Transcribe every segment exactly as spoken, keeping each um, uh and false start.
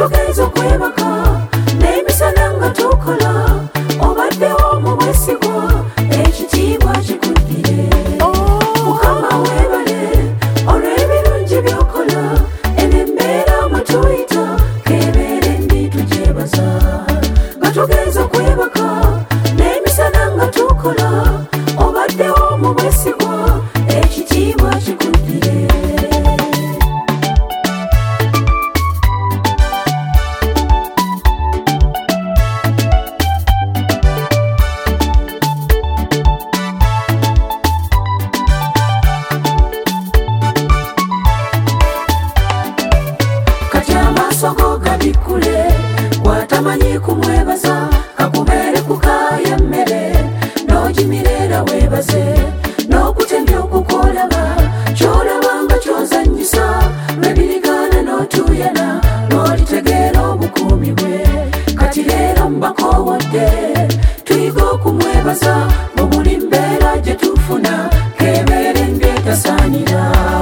batugeza okwebaka n'emisana nga tukola obaddewo mu bwesigwa ekitiibwa kikuddire mukama weebale olw'ebirungi by'okola enembeera mwe tuyita kebeere ndi tugyebaza batugeza okwebaka n'emisana nga tukola obaddewo mu bwesigwa ekitiibwa kikuddire Soko gabikule watamanyi kumwebaza kakubere kukaya mmere nojimirera webaze nokutembya okukolaba kyolabanga kyozanyisa lwebirigana notuyana nolitegeera obukuumi bwe kati leero mbakowodde tuyiga okumwebaza mu buli mbeera gye tufuna kebeere ng'etasaanira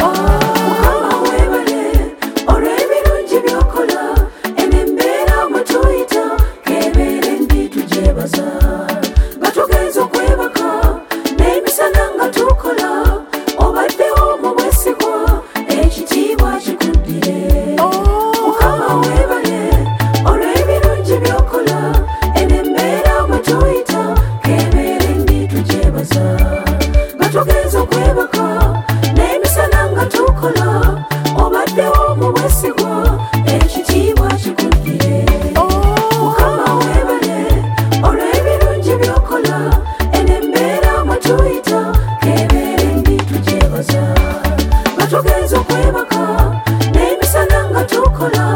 batugeza okwebaka n'emisana nga tukola obaddewo mu bwesigwa ekitiibwa kikuddire mukama weebale olw'ebirungi by'okola enembeera mwe tuyita kebeere ndi tugyebaza batugeza okwebaka n'emisana nga tukola obaddewo mu bwesigwa ekitiibwa kikuddire mukama weebale olw'ebirungi by'okola enembeera mwe tuyita kebeere ndi tugyebaza batugeza okwebaka n'emisana nga tukola